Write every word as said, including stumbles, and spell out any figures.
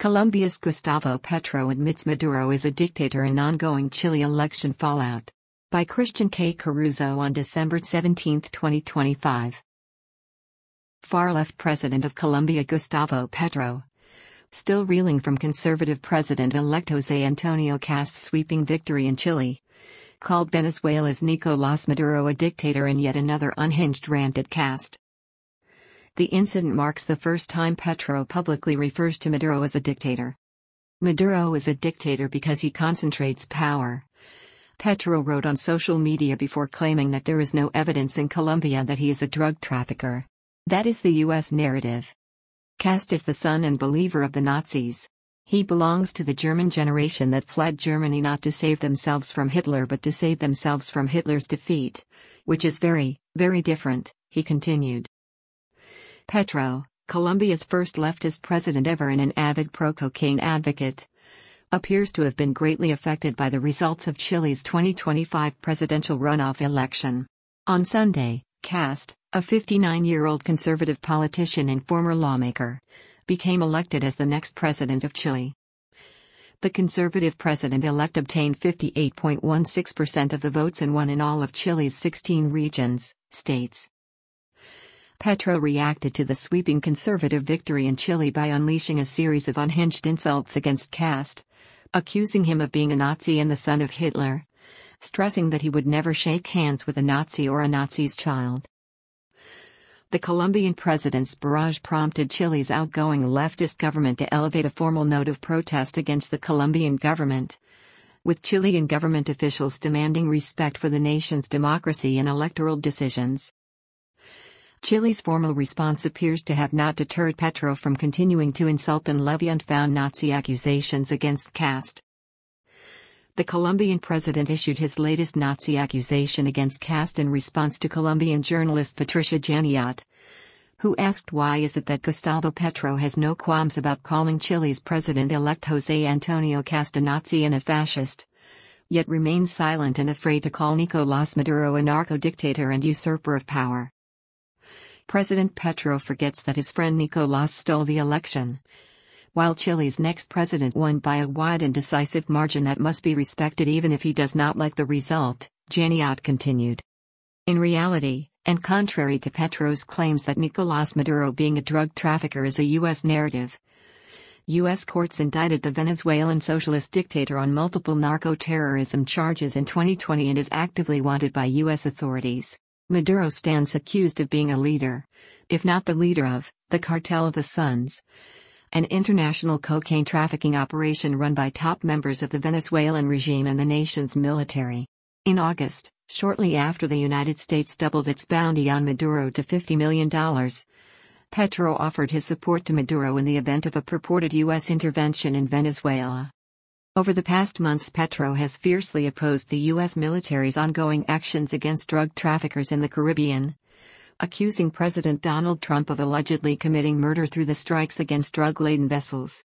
Colombia's Gustavo Petro admits Maduro is a dictator in ongoing Chile election fallout. By Christian K. Caruso on December seventeenth, twenty twenty-five. Far-left President of Colombia Gustavo Petro, still reeling from conservative President-elect José Antonio Cast's sweeping victory in Chile, called Venezuela's Nicolás Maduro a dictator in yet another unhinged rant at Cast. The incident marks the first time Petro publicly refers to Maduro as a dictator. Maduro is a dictator because he concentrates power, Petro wrote on social media before claiming that there is no evidence in Colombia that he is a drug trafficker. That is the U S narrative. Cast is the son and believer of the Nazis. He belongs to the German generation that fled Germany not to save themselves from Hitler but to save themselves from Hitler's defeat, which is very, very different, he continued. Petro, Colombia's first leftist president ever and an avid pro-cocaine advocate, appears to have been greatly affected by the results of Chile's twenty twenty-five presidential runoff election. On Sunday, Cast, a fifty-nine-year-old conservative politician and former lawmaker, became elected as the next president of Chile. The conservative president-elect obtained fifty-eight point one six percent of the votes and won in all of Chile's sixteen regions, states. Petro reacted to the sweeping conservative victory in Chile by unleashing a series of unhinged insults against Cast, accusing him of being a Nazi and the son of Hitler, stressing that he would never shake hands with a Nazi or a Nazi's child. The Colombian president's barrage prompted Chile's outgoing leftist government to elevate a formal note of protest against the Colombian government, with Chilean government officials demanding respect for the nation's democracy and electoral decisions. Chile's formal response appears to have not deterred Petro from continuing to insult and levy unfounded Nazi accusations against Cast. The Colombian president issued his latest Nazi accusation against Cast in response to Colombian journalist Patricia Janiat, who asked why is it that Gustavo Petro has no qualms about calling Chile's president-elect José Antonio Cast a Nazi and a fascist, yet remains silent and afraid to call Nicolás Maduro a narco-dictator and usurper of power. President Petro forgets that his friend Nicolás stole the election, while Chile's next president won by a wide and decisive margin that must be respected even if he does not like the result, Janiat continued. In reality, and contrary to Petro's claims that Nicolás Maduro being a drug trafficker is a U S narrative, U S courts indicted the Venezuelan socialist dictator on multiple narco-terrorism charges in twenty twenty and is actively wanted by U S authorities. Maduro stands accused of being a leader, if not the leader of, the Cartel of the Suns, an international cocaine trafficking operation run by top members of the Venezuelan regime and the nation's military. In August, shortly after the United States doubled its bounty on Maduro to fifty million dollars, Petro offered his support to Maduro in the event of a purported U S intervention in Venezuela. Over the past months, Petro has fiercely opposed the U S military's ongoing actions against drug traffickers in the Caribbean, accusing President Donald Trump of allegedly committing murder through the strikes against drug-laden vessels.